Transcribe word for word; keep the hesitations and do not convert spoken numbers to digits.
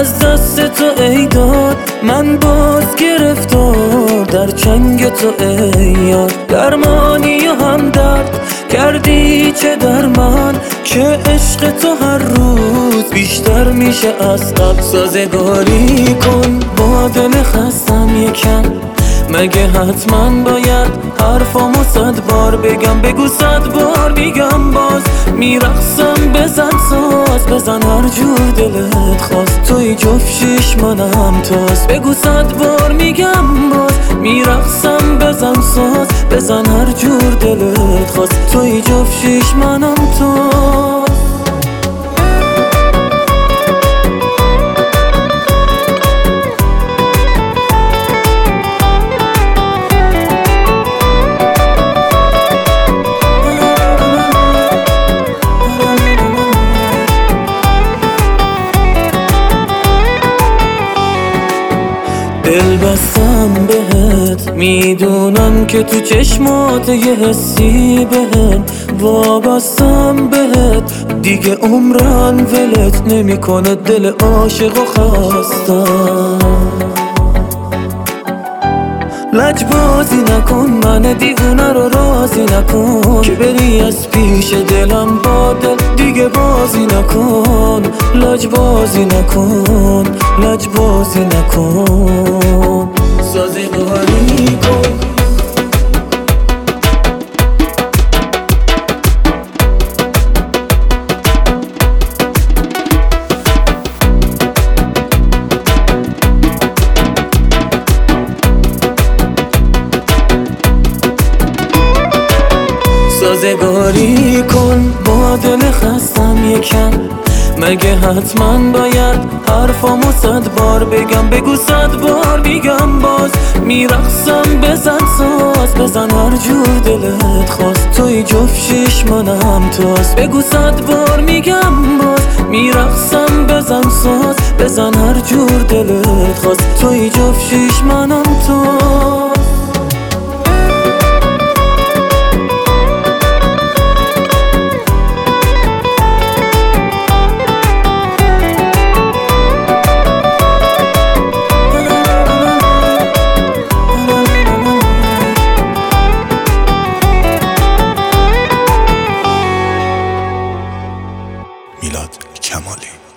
از دست تو ای داد من باز گرفتار، در چنگ تو ای یار درمانی و هم درد کردی چه در من که عشق تو هر روز بیشتر میشه از قبل. سازگاری کن با دل خستم یکم، مگه حتما باید حرفامو صد بار بگم؟ بگو صد بار میگم باز میرقصم. بزن ساز بزن هر جور دلت خواست، توی جفت شیش منم توست. بگو صد بار میگم باز میرقصم. بزن ساز بزن هر جور دلت خواست، توی جفت شیش منم توست. دل بستم بهت، میدونم که تو چشمات یه حسی بهم وابستم بهت. دیگه عمرم ولت نمیکنه، دل عاشق و خستم. لجبازی نکن من دیوونه رو راضی نکن، که بری از پیش دلم با دل دیگه بازی نکن. لجبازی نکن لجبازی نکن، سازگاری کن. سازگاری کن با دل خستم یکم، مگه حتما باید حرفامو صد بار بگم؟ بگو صد بار میگم باز میرقصم. بزن ساز بزن هر جور دلت خواست، توی جفت شیش منم توست. بگو صد بار میگم باز میرقصم. بزن ساز بزن هر جور دلت خواست، توی جفت شیش منم توست. میلاد کمالی.